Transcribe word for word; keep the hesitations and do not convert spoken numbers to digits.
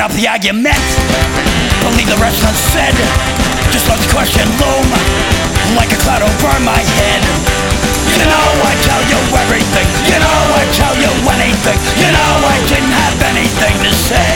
up the argument, but leave the rest unsaid. Just let the question loom like a cloud over my head. You know I tell you everything, you know I tell you anything, you know I didn't have anything to say.